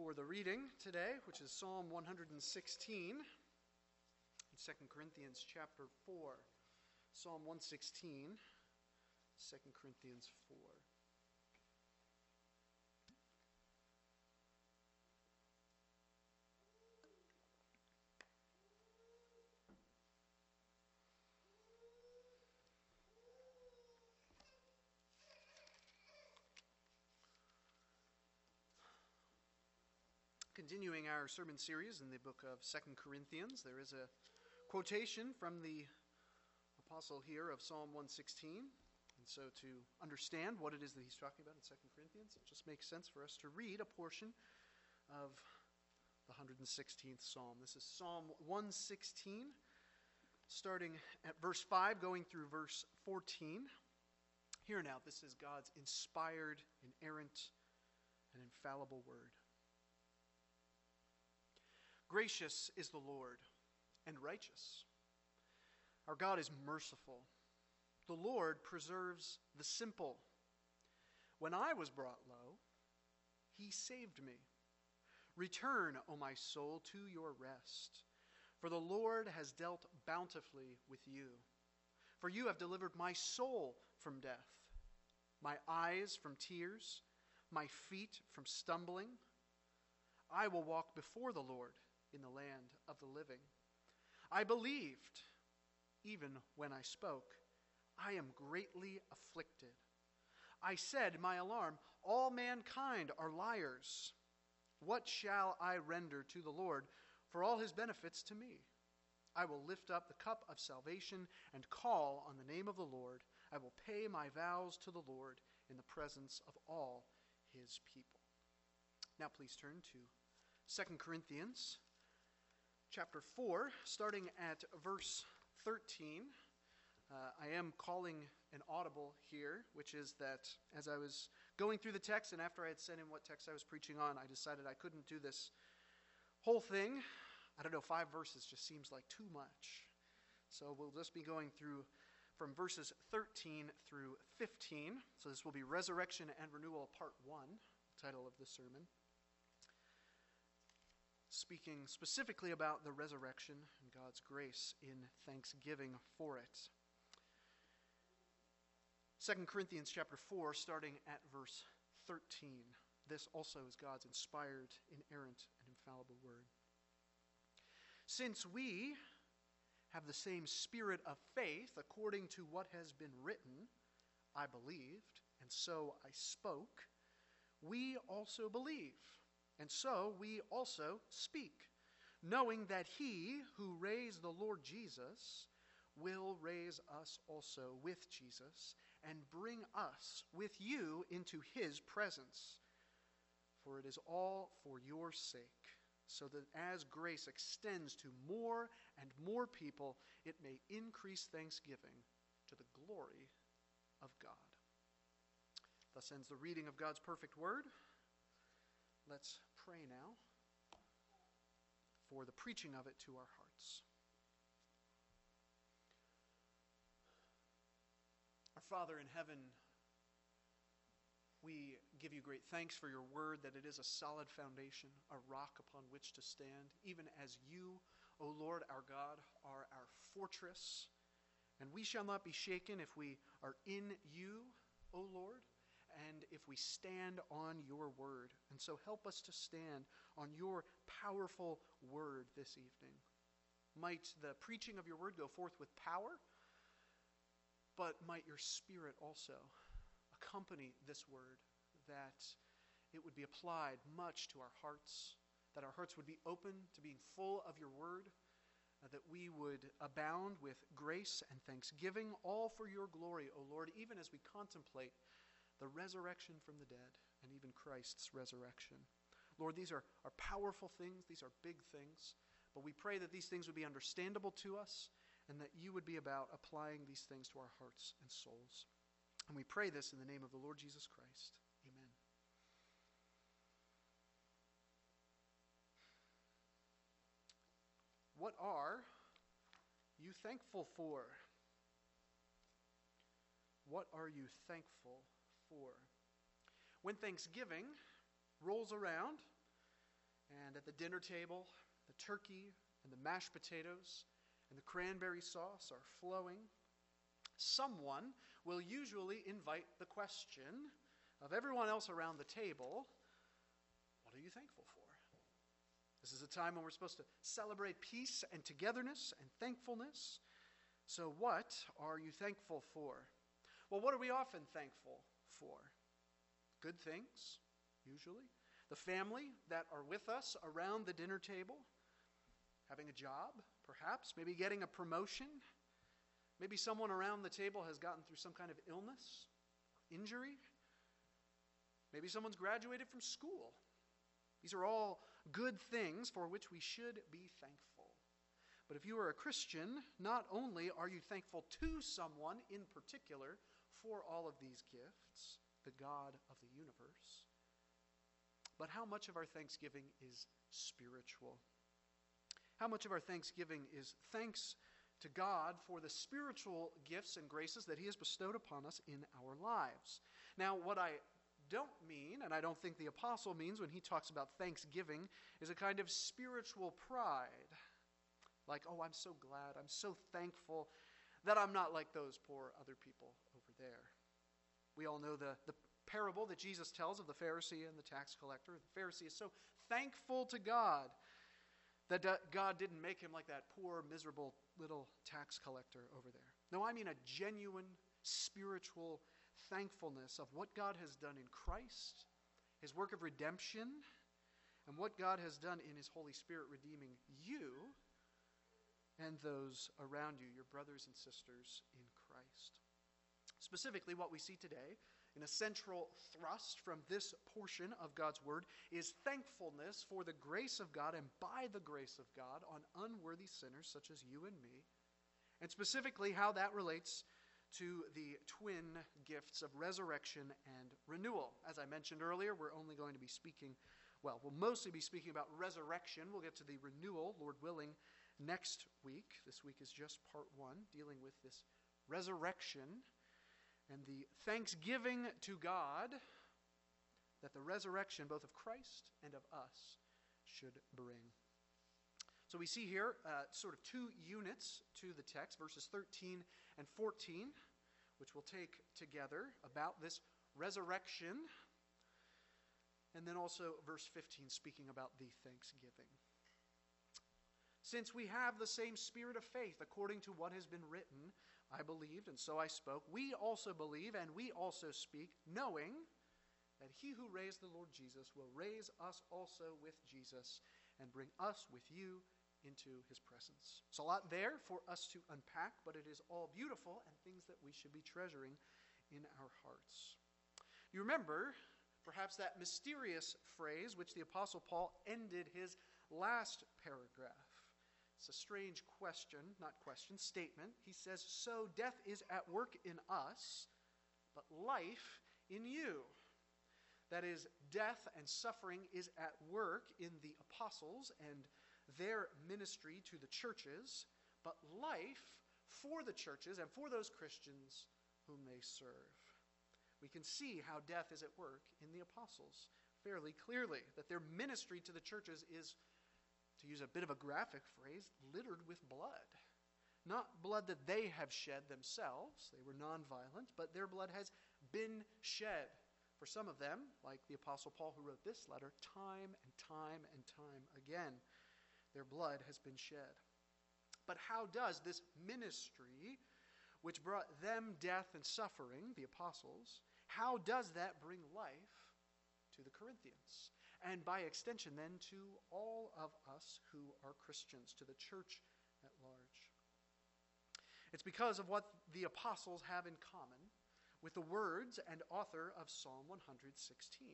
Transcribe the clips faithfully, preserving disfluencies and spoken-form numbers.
for the reading today, which is Psalm one hundred sixteen in Second Corinthians chapter four. Psalm one sixteen, Second Corinthians four. Continuing our sermon series in the book of Second Corinthians, there is a quotation from the apostle here of Psalm one sixteen. And so to understand what it is that he's talking about in Second Corinthians, it just makes sense for us to read a portion of the one hundred sixteenth Psalm. This is Psalm one sixteen, starting at verse five, going through verse fourteen. Hear now, this is God's inspired, inerrant, and infallible word. Gracious is the Lord, and righteous. Our God is merciful. The Lord preserves the simple. When I was brought low, he saved me. Return, O my soul, to your rest. For the Lord has dealt bountifully with you. For you have delivered my soul from death, my eyes from tears, my feet from stumbling. I will walk before the Lord in the land of the living. I believed, even when I spoke. I am greatly afflicted. I said in my alarm, all mankind are liars. What shall I render to the Lord for all his benefits to me? I will lift up the cup of salvation and call on the name of the Lord. I will pay my vows to the Lord in the presence of all his people. Now please turn to Second Corinthians chapter four, starting at verse thirteen. Uh, I am calling an audible here, which is that as I was going through the text and after I had sent in what text I was preaching on, I decided I couldn't do this whole thing. I don't know, five verses just seems like too much. So we'll just be going through from verses thirteen through fifteen. So this will be Resurrection and Renewal, part one, title of the sermon, speaking specifically about the resurrection and God's grace in thanksgiving for it. Second Corinthians chapter four, starting at verse thirteen. This also is God's inspired, inerrant, and infallible word. Since we have the same spirit of faith, according to what has been written, I believed, and so I spoke, we also believe. And so we also speak, knowing that he who raised the Lord Jesus will raise us also with Jesus and bring us with you into his presence. For it is all for your sake, so that as grace extends to more and more people, it may increase thanksgiving to the glory of God. Thus ends the reading of God's perfect word. Let's pray now for the preaching of it to our hearts. Our Father in heaven, we give you great thanks for your word, that it is a solid foundation, a rock upon which to stand, even as you, O Lord our God, are our fortress. And we shall not be shaken if we are in you, O Lord, and if we stand on your word. And so help us to stand on your powerful word this evening. Might the preaching of your word go forth with power, but might your Spirit also accompany this word, that it would be applied much to our hearts, that our hearts would be open to being full of your word, uh, that we would abound with grace and thanksgiving, all for your glory, O Lord, even as we contemplate the resurrection from the dead, and even Christ's resurrection. Lord, these are, are powerful things, these are big things, but we pray that these things would be understandable to us, and that you would be about applying these things to our hearts and souls. And we pray this in the name of the Lord Jesus Christ. Amen. What are you thankful for? What are you thankful for? When Thanksgiving rolls around, And at the dinner table, the turkey and the mashed potatoes and the cranberry sauce are flowing. Someone will usually invite the question of everyone else around the table, what are you thankful for? This is a time when we're supposed to celebrate peace and togetherness and thankfulness. So what are you thankful for? Well, what are we often thankful for? Good things, usually. The family that are with us around the dinner table. Having a job, perhaps. Maybe getting a promotion. Maybe someone around the table has gotten through some kind of illness, injury. Maybe someone's graduated from school. These are all good things for which we should be thankful. But if you are a Christian, not only are you thankful to someone in particular for all of these gifts, the God of the universe, but how much of our thanksgiving is spiritual? How much of our thanksgiving is thanks to God for the spiritual gifts and graces that He has bestowed upon us in our lives? Now, what I don't mean, and I don't think the apostle means when he talks about thanksgiving, is a kind of spiritual pride. Like, oh, I'm so glad, I'm so thankful that I'm not like those poor other people over there. We all know the, the parable that Jesus tells of the Pharisee and the tax collector. The Pharisee is so thankful to God that God didn't make him like that poor, miserable little tax collector over there. No, I mean a genuine spiritual thankfulness of what God has done in Christ, His work of redemption, and what God has done in His Holy Spirit redeeming you and those around you, your brothers and sisters in Christ. Specifically, what we see today in a central thrust from this portion of God's Word is thankfulness for the grace of God and by the grace of God on unworthy sinners such as you and me, and specifically how that relates to the twin gifts of resurrection and renewal. As I mentioned earlier, we're only going to be speaking, well, we'll mostly be speaking about resurrection. We'll get to the renewal, Lord willing, next week. This week is just part one, dealing with this resurrection and the thanksgiving to God that the resurrection, both of Christ and of us, should bring. So we see here uh, sort of two units to the text, verses thirteen and fourteen, which we'll take together about this resurrection, and then also verse fifteen, speaking about the thanksgiving. Since we have the same spirit of faith, according to what has been written, I believed, and so I spoke. We also believe, and we also speak, knowing that He who raised the Lord Jesus will raise us also with Jesus and bring us with you into His presence. It's a lot there for us to unpack, but it is all beautiful and things that we should be treasuring in our hearts. You remember, perhaps, that mysterious phrase which the Apostle Paul ended his last paragraph. It's a strange question, not question, statement. He says, so death is at work in us, but life in you. That is, death and suffering is at work in the apostles and their ministry to the churches, but life for the churches and for those Christians whom they serve. We can see how death is at work in the apostles fairly clearly, that their ministry to the churches is, to use a bit of a graphic phrase, littered with blood. Not blood that they have shed themselves, they were nonviolent, but their blood has been shed. For some of them, like the Apostle Paul who wrote this letter, time and time and time again, their blood has been shed. But how does this ministry, which brought them death and suffering, the apostles, how does that bring life to the Corinthians? And by extension then to all of us who are Christians, to the church at large. It's because of what the apostles have in common with the words and author of Psalm one sixteen.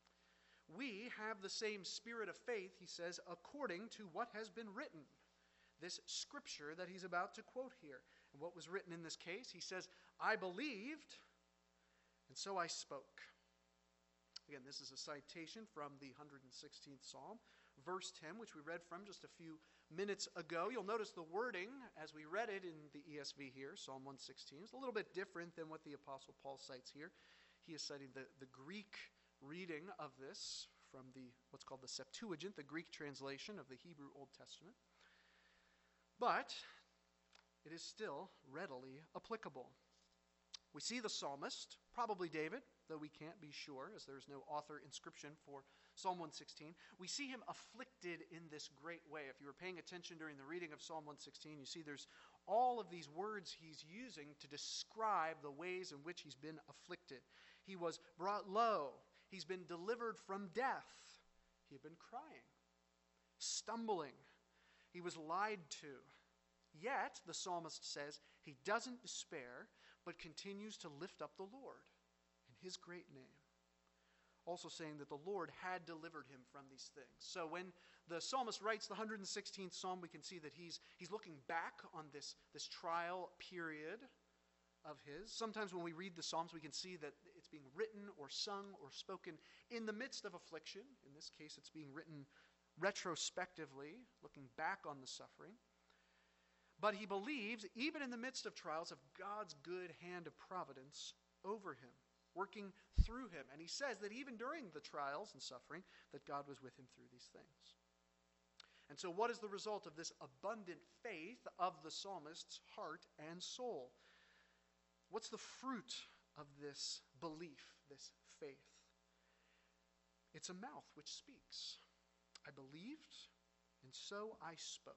We have the same spirit of faith, he says, according to what has been written. This scripture that he's about to quote here. And what was written in this case, he says, I believed, and so I spoke. Again, this is a citation from the one hundred sixteenth Psalm, verse ten, which we read from just a few minutes ago. You'll notice the wording, as we read it in the E S V here, Psalm one sixteen, is a little bit different than what the Apostle Paul cites here. He is citing the, the Greek reading of this from the what's called the Septuagint, the Greek translation of the Hebrew Old Testament. But it is still readily applicable. We see the psalmist, probably David, though we can't be sure, as there is no author inscription for Psalm one sixteen. We see him afflicted in this great way. If you were paying attention during the reading of Psalm one sixteen, you see there's all of these words he's using to describe the ways in which he's been afflicted. He was brought low. He's been delivered from death. He had been crying, stumbling. He was lied to. Yet, the psalmist says, he doesn't despair, but continues to lift up the Lord in his great name. Also saying that the Lord had delivered him from these things. So when the psalmist writes the one hundred sixteenth psalm, we can see that he's, he's looking back on this, this trial period of his. Sometimes when we read the Psalms, we can see that it's being written or sung or spoken in the midst of affliction. In this case, it's being written retrospectively, looking back on the suffering. But he believes, even in the midst of trials, of God's good hand of providence over him, working through him. And he says that even during the trials and suffering, that God was with him through these things. And so what is the result of this abundant faith of the psalmist's heart and soul? What's the fruit of this belief, this faith? It's a mouth which speaks. I believed, and so I spoke.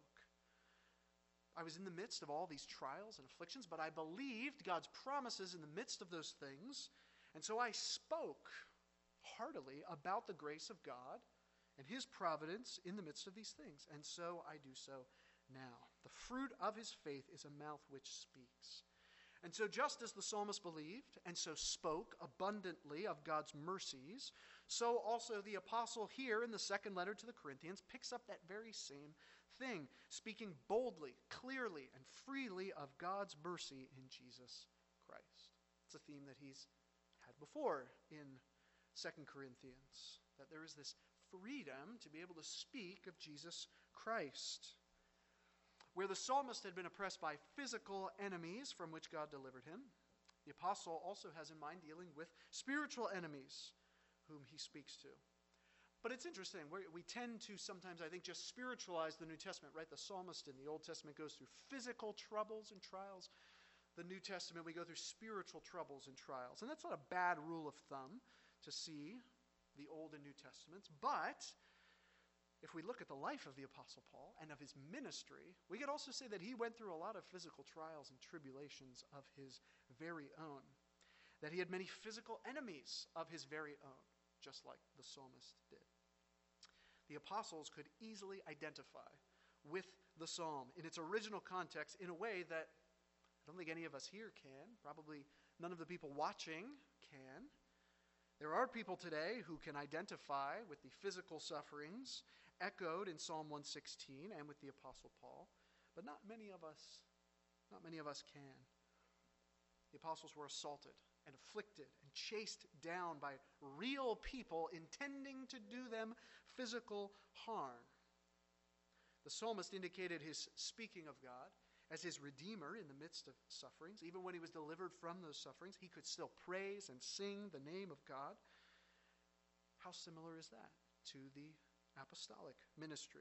I was in the midst of all these trials and afflictions, but I believed God's promises in the midst of those things, and so I spoke heartily about the grace of God and his providence in the midst of these things, and so I do so now. The fruit of his faith is a mouth which speaks. And so just as the psalmist believed and so spoke abundantly of God's mercies, so also the apostle here in the second letter to the Corinthians picks up that very same thing, speaking boldly, clearly, and freely of God's mercy in Jesus Christ. It's a theme that he's had before in Second Corinthians, that there is this freedom to be able to speak of Jesus Christ. Where the psalmist had been oppressed by physical enemies from which God delivered him, the apostle also has in mind dealing with spiritual enemies whom he speaks to. But it's interesting. We, we tend to sometimes, I think, just spiritualize the New Testament, right? The psalmist in the Old Testament goes through physical troubles and trials. The New Testament, we go through spiritual troubles and trials. And that's not a bad rule of thumb to see the Old and New Testaments. But if we look at the life of the Apostle Paul and of his ministry, we could also say that he went through a lot of physical trials and tribulations of his very own. That he had many physical enemies of his very own, just like the psalmist did. The apostles could easily identify with the psalm in its original context in a way that I don't think any of us here can. Probably none of the people watching can. There are people today who can identify with the physical sufferings echoed in Psalm one sixteen and with the Apostle Paul, but not many of us, not many of us can. The apostles were assaulted and afflicted and chased down by real people intending to do them physical harm. The psalmist indicated his speaking of God as his redeemer in the midst of sufferings. Even when he was delivered from those sufferings, he could still praise and sing the name of God. How similar is that to the apostolic ministry?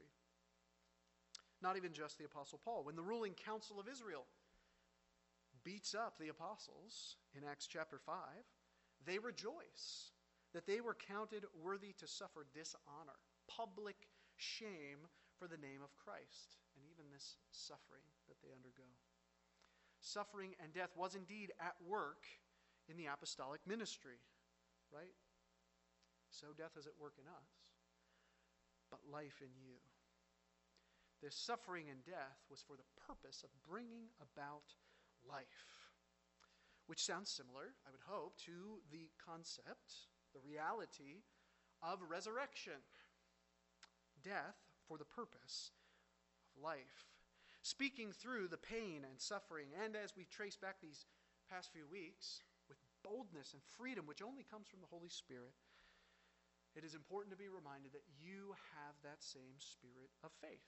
Not even just the Apostle Paul. When the ruling council of Israel beats up the apostles in Acts chapter five, they rejoice that they were counted worthy to suffer dishonor, public shame for the name of Christ, and even this suffering that they undergo. Suffering and death was indeed at work in the apostolic ministry, right? So death is at work in us, but life in you. This suffering and death was for the purpose of bringing about life, which sounds similar, I would hope, to the concept, the reality of resurrection. Death for the purpose of life. Speaking through the pain and suffering, and as we trace back these past few weeks, with boldness and freedom which only comes from the Holy Spirit, it is important to be reminded that you have that same spirit of faith.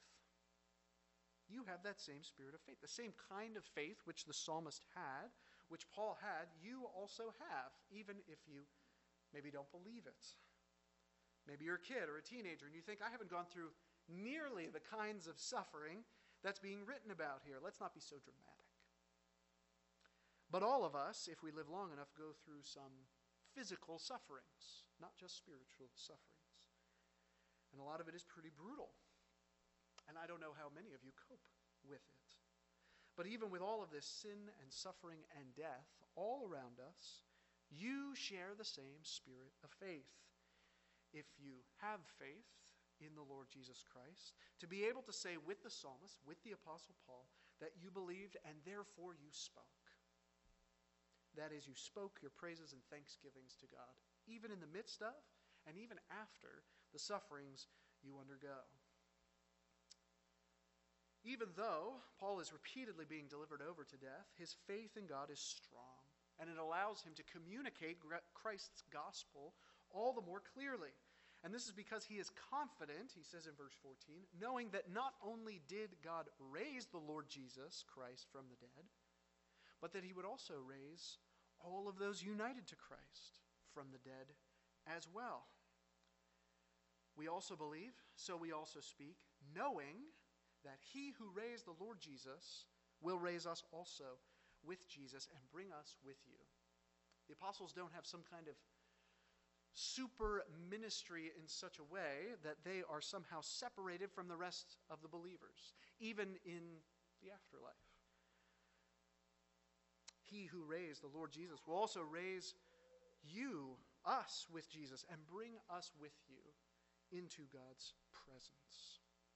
You have that same spirit of faith. The same kind of faith which the psalmist had, which Paul had, you also have, even if you maybe don't believe it. Maybe you're a kid or a teenager and you think, I haven't gone through nearly the kinds of suffering that's being written about here. Let's not be so dramatic. But all of us, if we live long enough, go through some physical sufferings, not just spiritual sufferings. And a lot of it is pretty brutal. And I don't know how many of you cope with it. But even with all of this sin and suffering and death all around us, you share the same spirit of faith. If you have faith in the Lord Jesus Christ, to be able to say with the psalmist, with the Apostle Paul, that you believed and therefore you spoke. That is, you spoke your praises and thanksgivings to God, even in the midst of and even after the sufferings you undergo. Even though Paul is repeatedly being delivered over to death, his faith in God is strong, and it allows him to communicate Christ's gospel all the more clearly. And this is because he is confident, he says in verse fourteen, knowing that not only did God raise the Lord Jesus Christ from the dead, but that he would also raise all of those united to Christ from the dead as well. We also believe, so we also speak, knowing that he who raised the Lord Jesus will raise us also with Jesus and bring us with you. The apostles don't have some kind of super ministry in such a way that they are somehow separated from the rest of the believers, even in the afterlife. He who raised the Lord Jesus will also raise you, us, with Jesus and bring us with you into God's presence.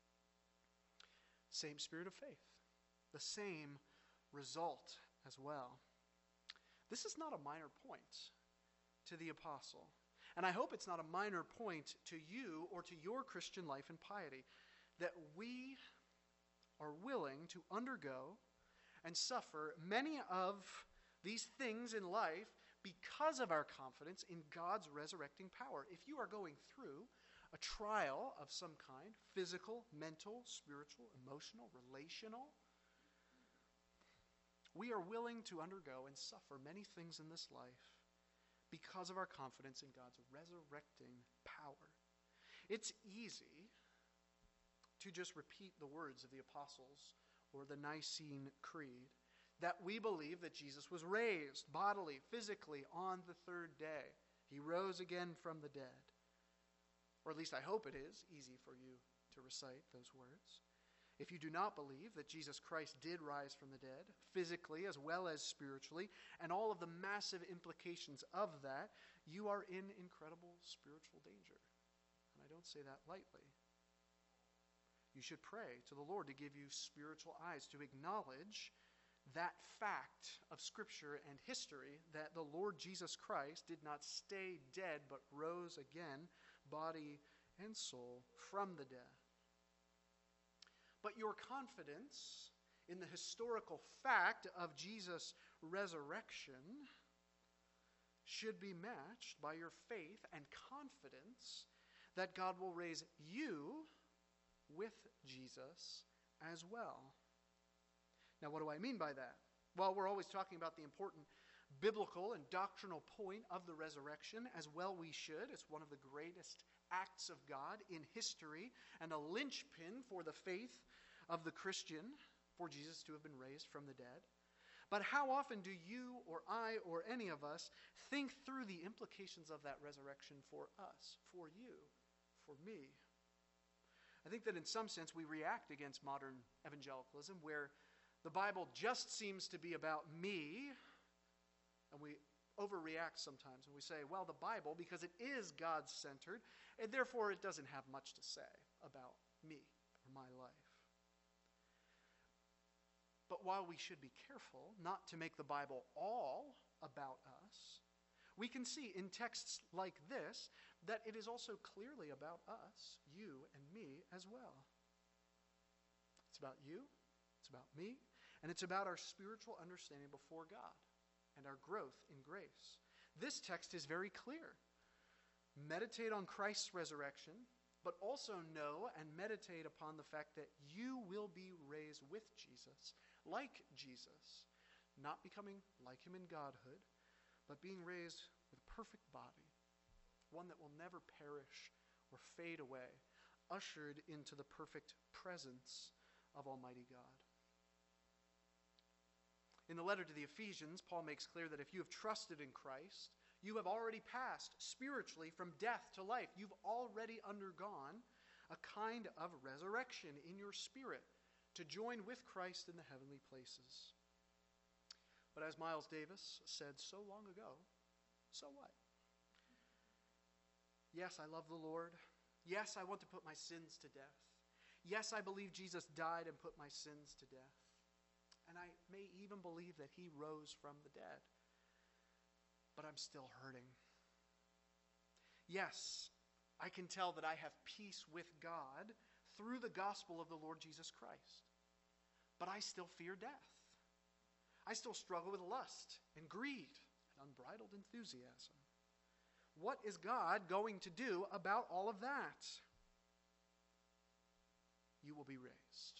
Same spirit of faith, the same result as well. This is not a minor point to the apostle. And I hope it's not a minor point to you or to your Christian life and piety, that we are willing to undergo and suffer many of these things in life because of our confidence in God's resurrecting power. If you are going through a trial of some kind, physical, mental, spiritual, emotional, relational, we are willing to undergo and suffer many things in this life because of our confidence in God's resurrecting power. It's easy to just repeat the words of the apostles or the Nicene Creed, that we believe that Jesus was raised bodily, physically on the third day. He rose again from the dead. Or at least I hope it is easy for you to recite those words. If you do not believe that Jesus Christ did rise from the dead, physically as well as spiritually, and all of the massive implications of that, you are in incredible spiritual danger. And I don't say that lightly. You should pray to the Lord to give you spiritual eyes to acknowledge that fact of Scripture and history, that the Lord Jesus Christ did not stay dead but rose again, body and soul, from the dead. But your confidence in the historical fact of Jesus' resurrection should be matched by your faith and confidence that God will raise you with Jesus as well. Now, what do I mean by that? Well, we're always talking about the important biblical and doctrinal point of the resurrection, as well we should. It's one of the greatest acts of God in history and a linchpin for the faith of the Christian, for Jesus to have been raised from the dead. But how often do you or I or any of us think through the implications of that resurrection for us, for you, for me? I think that in some sense we react against modern evangelicalism, where the Bible just seems to be about me, and we overreact sometimes, and we say, well, the Bible, because it is God-centered, and therefore it doesn't have much to say about me or my life. But while we should be careful not to make the Bible all about us, we can see in texts like this that it is also clearly about us, you and me as well. It's about you, it's about me, and it's about our spiritual understanding before God and our growth in grace. This text is very clear. Meditate on Christ's resurrection, but also know and meditate upon the fact that you will be raised with Jesus, like Jesus, not becoming like him in godhood, but being raised with a perfect body, one that will never perish or fade away, ushered into the perfect presence of Almighty God. In the letter to the Ephesians, Paul makes clear that if you have trusted in Christ, you have already passed spiritually from death to life. You've already undergone a kind of resurrection in your spirit to join with Christ in the heavenly places. But as Miles Davis said so long ago, so what? Yes, I love the Lord. Yes, I want to put my sins to death. Yes, I believe Jesus died and put my sins to death. And I may even believe that he rose from the dead. But I'm still hurting. Yes, I can tell that I have peace with God through the gospel of the Lord Jesus Christ. But I still fear death. I still struggle with lust and greed and unbridled enthusiasm. What is God going to do about all of that? You will be raised.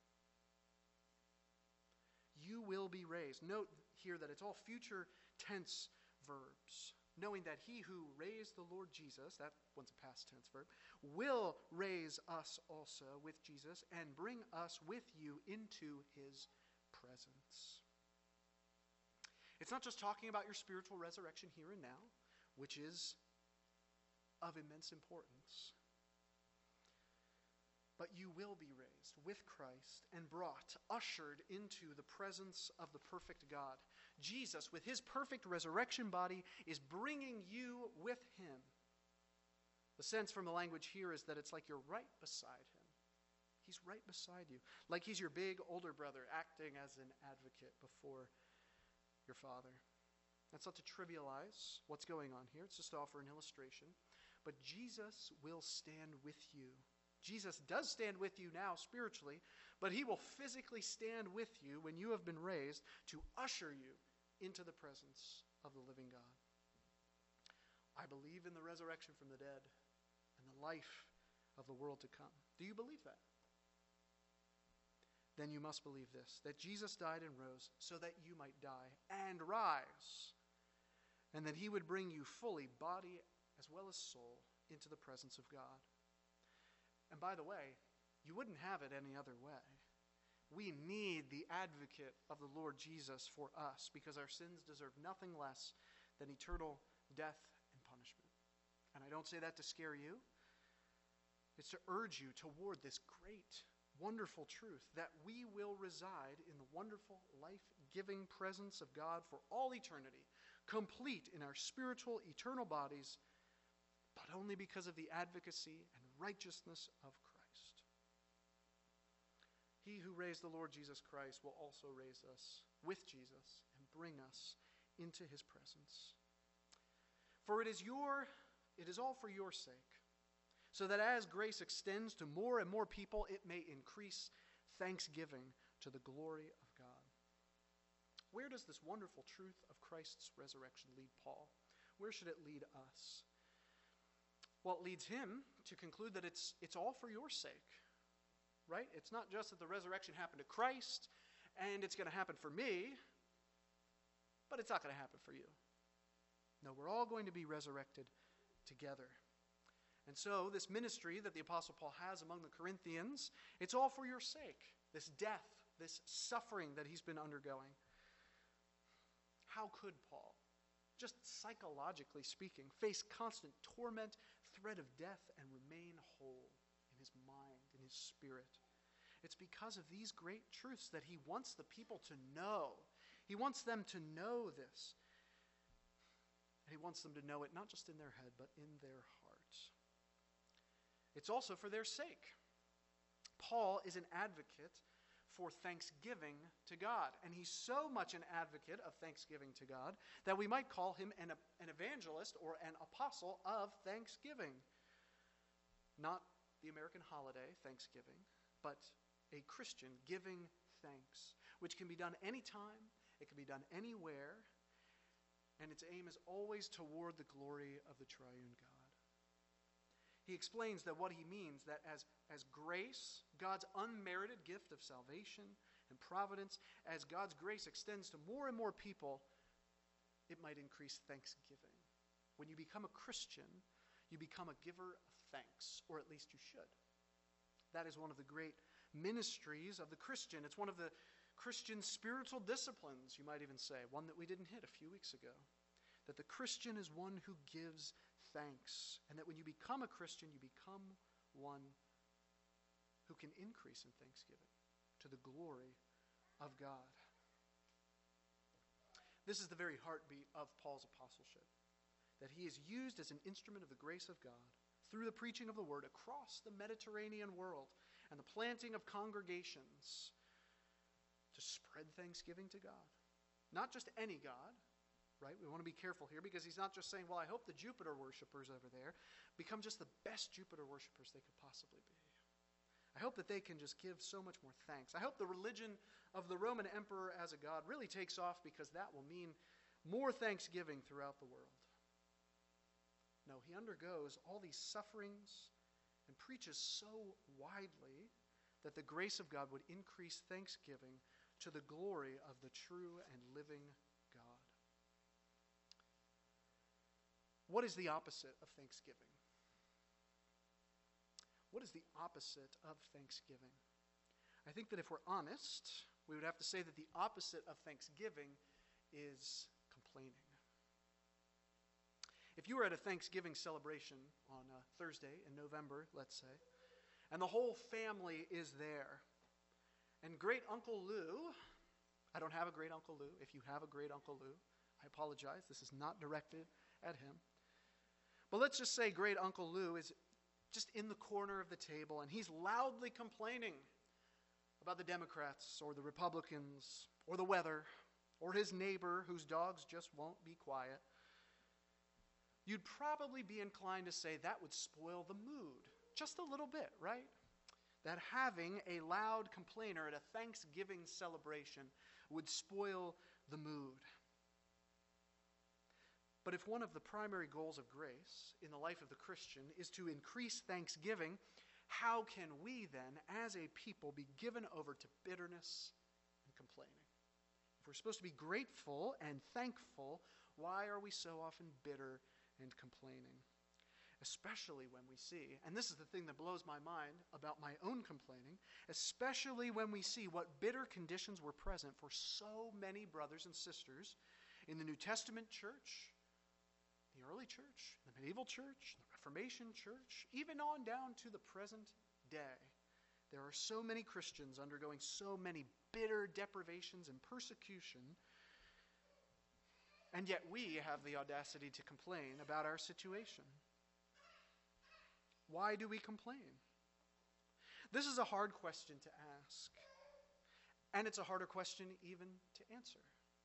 You will be raised. Note here that it's all future tense verbs, knowing that he who raised the Lord Jesus, that one's a past tense verb, will raise us also with Jesus and bring us with you into his presence. It's not just talking about your spiritual resurrection here and now, which is of immense importance. But you will be raised with Christ and brought, ushered into the presence of the perfect God. Jesus, with his perfect resurrection body, is bringing you with him. The sense from the language here is that it's like you're right beside him. He's right beside you. Like he's your big older brother acting as an advocate before your Father. That's not to trivialize what's going on here. It's just to offer an illustration. But Jesus will stand with you. Jesus does stand with you now spiritually, but he will physically stand with you when you have been raised to usher you into the presence of the living God. I believe in the resurrection from the dead and the life of the world to come. Do you believe that? Then you must believe this, that Jesus died and rose so that you might die and rise, and that he would bring you fully, body as well as soul, into the presence of God. And by the way, you wouldn't have it any other way. We need the advocate of the Lord Jesus for us because our sins deserve nothing less than eternal death and punishment. And I don't say that to scare you. It's to urge you toward this great, wonderful truth that we will reside in the wonderful, life-giving presence of God for all eternity, complete in our spiritual, eternal bodies, but only because of the advocacy and righteousness of Christ. He who raised the Lord Jesus Christ will also raise us with Jesus and bring us into his presence. For it is your, it is all for your sake, so that as grace extends to more and more people, it may increase thanksgiving to the glory of God. Where does this wonderful truth of Christ's resurrection lead Paul? Where should it lead us? Well, it leads him to conclude that it's, it's all for your sake, right? It's not just that the resurrection happened to Christ and it's going to happen for me, but it's not going to happen for you. No, we're all going to be resurrected together. And so this ministry that the Apostle Paul has among the Corinthians, it's all for your sake, this death, this suffering that he's been undergoing. How could Paul, just psychologically speaking, face constant torment, threat of death, and remain whole in his mind, in his spirit? It's because of these great truths that he wants the people to know. He wants them to know this. And he wants them to know it not just in their head, but in their hearts. It's also for their sake. Paul is an advocate for thanksgiving to God. And he's so much an advocate of thanksgiving to God that we might call him an, an evangelist or an apostle of thanksgiving. Not the American holiday, Thanksgiving, but a Christian giving thanks, which can be done anytime, it can be done anywhere, and its aim is always toward the glory of the triune God. He explains that what he means, that as, as grace, God's unmerited gift of salvation and providence, as God's grace extends to more and more people, it might increase thanksgiving. When you become a Christian, you become a giver of thanks, or at least you should. That is one of the great ministries of the Christian. It's one of the Christian spiritual disciplines, you might even say, one that we didn't hit a few weeks ago. That the Christian is one who gives thanks, and that when you become a Christian, you become one who can increase in thanksgiving to the glory of God. This is the very heartbeat of Paul's apostleship, that he is used as an instrument of the grace of God through the preaching of the word across the Mediterranean world and the planting of congregations to spread thanksgiving to God. Not just any God, right? We want to be careful here because he's not just saying, well, I hope the Jupiter worshipers over there become just the best Jupiter worshipers they could possibly be. I hope that they can just give so much more thanks. I hope the religion of the Roman emperor as a god really takes off because that will mean more thanksgiving throughout the world. No, he undergoes all these sufferings and preaches so widely that the grace of God would increase thanksgiving to the glory of the true and living God. What is the opposite of thanksgiving? What is the opposite of thanksgiving? I think that if we're honest, we would have to say that the opposite of thanksgiving is complaining. If you were at a Thanksgiving celebration on a Thursday in November, let's say, and the whole family is there, and great Uncle Lou, I don't have a great Uncle Lou. If you have a great Uncle Lou, I apologize. This is not directed at him. But let's just say great Uncle Lou is just in the corner of the table, and he's loudly complaining about the Democrats or the Republicans or the weather or his neighbor whose dogs just won't be quiet. You'd probably be inclined to say that would spoil the mood just a little bit, right? That having a loud complainer at a Thanksgiving celebration would spoil the mood. But if one of the primary goals of grace in the life of the Christian is to increase thanksgiving, how can we then, as a people, be given over to bitterness and complaining? If we're supposed to be grateful and thankful, why are we so often bitter and complaining? Especially when we see, and this is the thing that blows my mind about my own complaining, especially when we see what bitter conditions were present for so many brothers and sisters in the New Testament church, the early church, the medieval church, the Reformation church, even on down to the present day. There are so many Christians undergoing so many bitter deprivations and persecution, and yet we have the audacity to complain about our situation. Why do we complain? This is a hard question to ask, and it's a harder question even to answer.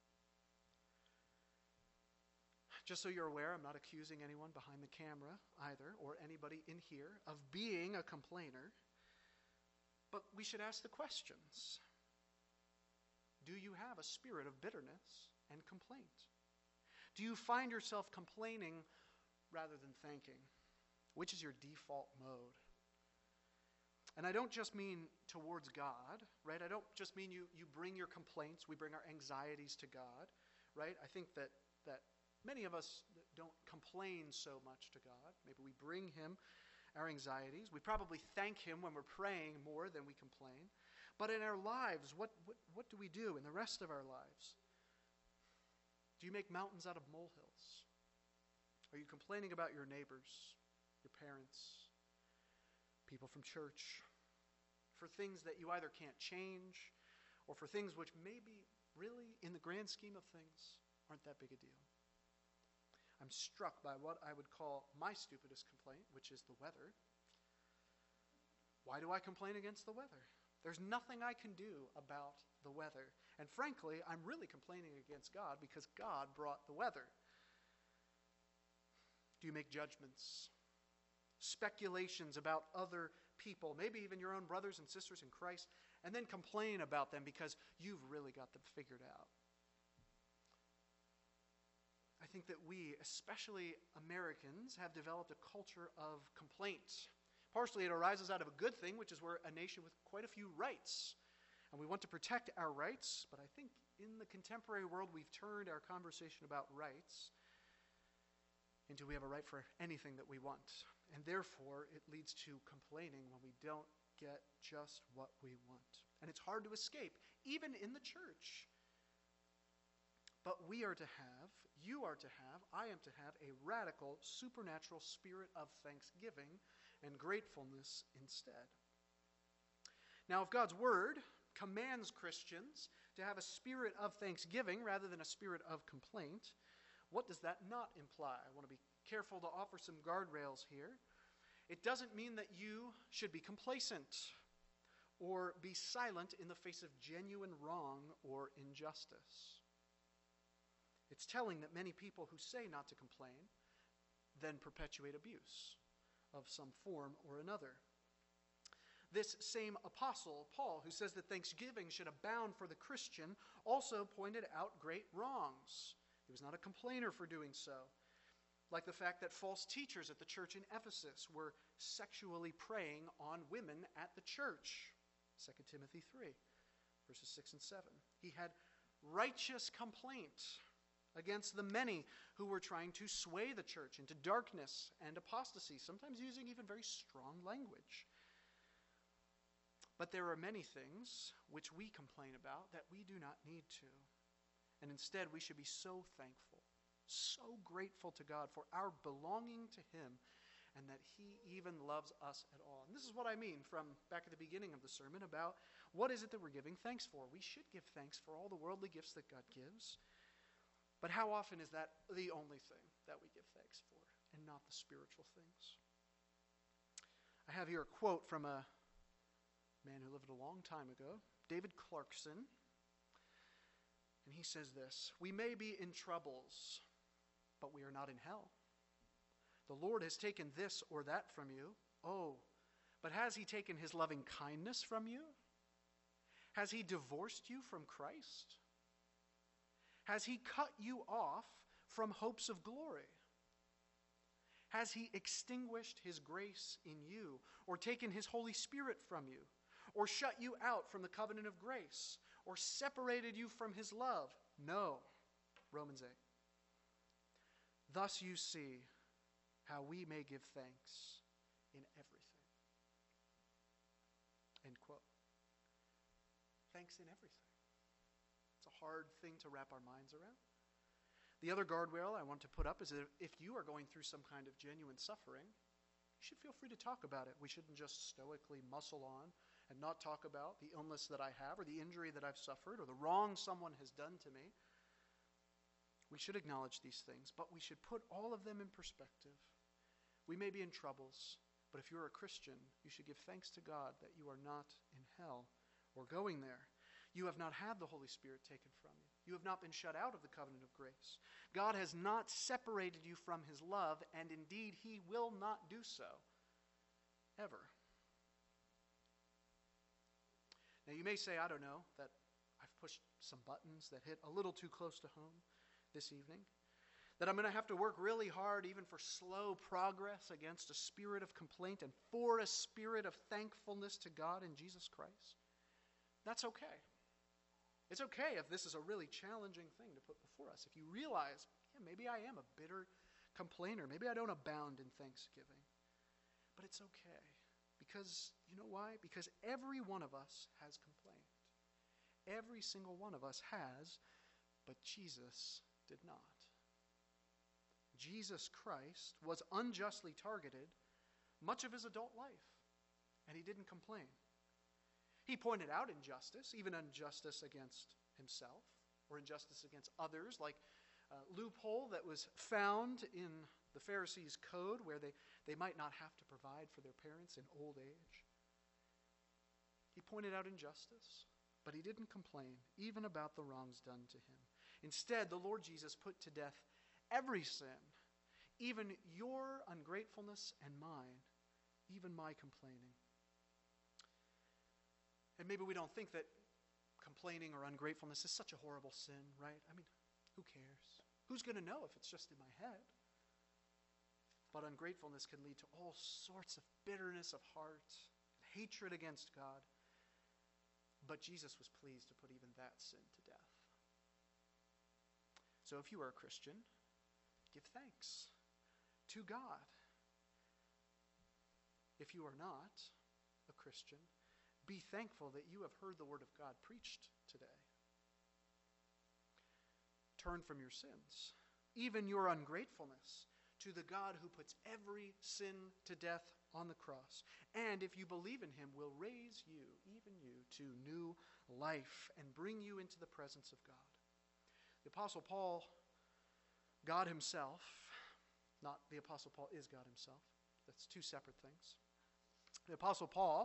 Just so you're aware, I'm not accusing anyone behind the camera either, or anybody in here, of being a complainer. But we should ask the questions. Do you have a spirit of bitterness and complaint? Do you find yourself complaining rather than thanking? Which is your default mode? And I don't just mean towards God, right? I don't just mean you, you bring your complaints, we bring our anxieties to God, right? I think that that many of us don't complain so much to God. Maybe we bring him our anxieties. We probably thank him when we're praying more than we complain. But in our lives, what, what, what do we do in the rest of our lives? Do you make mountains out of molehills? Are you complaining about your neighbors, your parents, people from church, for things that you either can't change or for things which maybe really, in the grand scheme of things, aren't that big a deal? I'm struck by what I would call my stupidest complaint, which is the weather. Why do I complain against the weather? There's nothing I can do about the weather. And frankly, I'm really complaining against God because God brought the weather. Do you make judgments, speculations about other people, maybe even your own brothers and sisters in Christ, and then complain about them because you've really got them figured out? I think that we, especially Americans, have developed a culture of complaints. Partially it arises out of a good thing, which is we're a nation with quite a few rights. And we want to protect our rights, but I think in the contemporary world we've turned our conversation about rights And do we have a right for anything that we want? And therefore, it leads to complaining when we don't get just what we want. And it's hard to escape, even in the church. But we are to have, you are to have, I am to have a radical, supernatural spirit of thanksgiving and gratefulness instead. Now, if God's word commands Christians to have a spirit of thanksgiving rather than a spirit of complaint, what does that not imply? I want to be careful to offer some guardrails here. It doesn't mean that you should be complacent or be silent in the face of genuine wrong or injustice. It's telling that many people who say not to complain then perpetuate abuse of some form or another. This same apostle, Paul, who says that thanksgiving should abound for the Christian, also pointed out great wrongs. He was not a complainer for doing so, like the fact that false teachers at the church in Ephesus were sexually preying on women at the church. Second Timothy three, verses six and seven. He had righteous complaint against the many who were trying to sway the church into darkness and apostasy, sometimes using even very strong language. But there are many things which we complain about that we do not need to. And instead, we should be so thankful, so grateful to God for our belonging to Him, and that He even loves us at all. And this is what I mean from back at the beginning of the sermon about what is it that we're giving thanks for. We should give thanks for all the worldly gifts that God gives. But how often is that the only thing that we give thanks for, and not the spiritual things? I have here a quote from a man who lived a long time ago, David Clarkson. And he says this: "We may be in troubles, but we are not in hell. The Lord has taken this or that from you. Oh, but has He taken His loving kindness from you? Has He divorced you from Christ? Has He cut you off from hopes of glory? Has He extinguished His grace in you, or taken His Holy Spirit from you, or shut you out from the covenant of grace, or separated you from His love? No." Romans eight. "Thus you see how we may give thanks in everything." End quote. Thanks in everything. It's a hard thing to wrap our minds around. The other guardrail I want to put up is that if you are going through some kind of genuine suffering, you should feel free to talk about it. We shouldn't just stoically muscle on and not talk about the illness that I have, or the injury that I've suffered, or the wrong someone has done to me. We should acknowledge these things, but we should put all of them in perspective. We may be in troubles, but if you're a Christian, you should give thanks to God that you are not in hell or going there. You have not had the Holy Spirit taken from you. You have not been shut out of the covenant of grace. God has not separated you from His love, and indeed He will not do so, ever. Now you may say, I don't know, that I've pushed some buttons that hit a little too close to home this evening, that I'm going to have to work really hard even for slow progress against a spirit of complaint and for a spirit of thankfulness to God in Jesus Christ. That's okay. It's okay if this is a really challenging thing to put before us. If you realize, yeah, maybe I am a bitter complainer. Maybe I don't abound in thanksgiving. But it's okay. Because, you know why? Because every one of us has complained. Every single one of us has, but Jesus did not. Jesus Christ was unjustly targeted much of His adult life, and He didn't complain. He pointed out injustice, even injustice against Himself, or injustice against others, like a loophole that was found in the Pharisees' code where they, they might not have to provide for their parents in old age. He pointed out injustice, but He didn't complain, even about the wrongs done to Him. Instead, the Lord Jesus put to death every sin, even your ungratefulness and mine, even my complaining. And maybe we don't think that complaining or ungratefulness is such a horrible sin, right? I mean, who cares? Who's going to know if it's just in my head? But ungratefulness can lead to all sorts of bitterness of heart, hatred against God. But Jesus was pleased to put even that sin to death. So if you are a Christian, give thanks. to God. If you are not a Christian, be thankful that you have heard the word of God preached today. Turn from your sins, even your ungratefulness, to the God who puts every sin to death on the cross. And if you believe in him, will raise you, even you, to new life and bring you into the presence of God. The Apostle Paul, God himself, not the Apostle Paul is God himself. That's two separate things. The Apostle Paul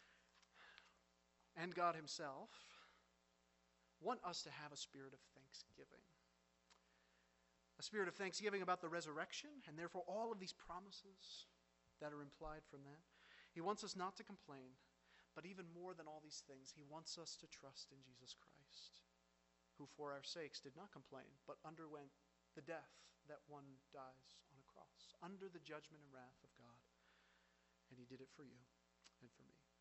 and God himself want us to have a spirit of thanksgiving. A spirit of thanksgiving about the resurrection, and therefore all of these promises that are implied from that. He wants us not to complain, but even more than all these things, he wants us to trust in Jesus Christ, who for our sakes did not complain, but underwent the death that one dies on a cross, under the judgment and wrath of God. And he did it for you and for me.